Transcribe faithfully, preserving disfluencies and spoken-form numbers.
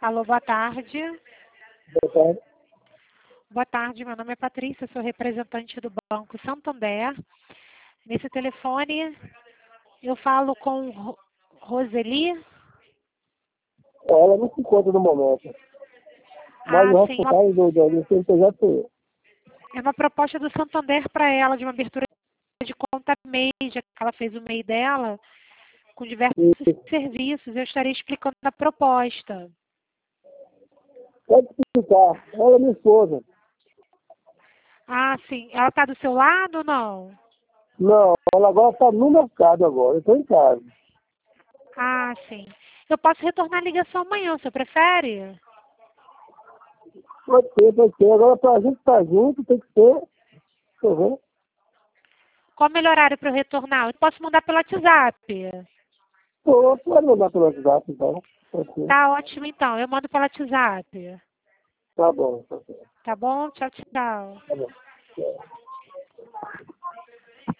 Alô, boa tarde. Boa tarde. Boa tarde, meu nome é Patrícia, sou representante do Banco Santander. Nesse telefone, eu falo com Ro- Roseli. Ela não se encontra no momento. Mas Ah, o sim, uma- responsável do, do, do C N P J sou eu. é uma proposta do Santander para ela, de uma abertura de conta M E I, já que ela fez o M E I dela, com diversos E serviços. Eu estarei explicando a proposta. pode explicar. Ela é minha esposa. Ah, sim. Ela está do seu lado ou não? Não, ela agora está no mercado agora. Eu estou em casa. Ah, sim. Eu posso retornar a ligação amanhã, você prefere? Pode ser, pode ser. Agora para a gente estar junto tem que ser. Deixa eu ver. Qual o melhor horário para eu retornar? Eu posso mandar pelo WhatsApp. Pô, pode mandar pelo WhatsApp então. Pode ser. Tá ótimo, então. Eu mando pelo WhatsApp. Tá bom, tá bom. Tá bom? Tchau, tchau. Tá bom.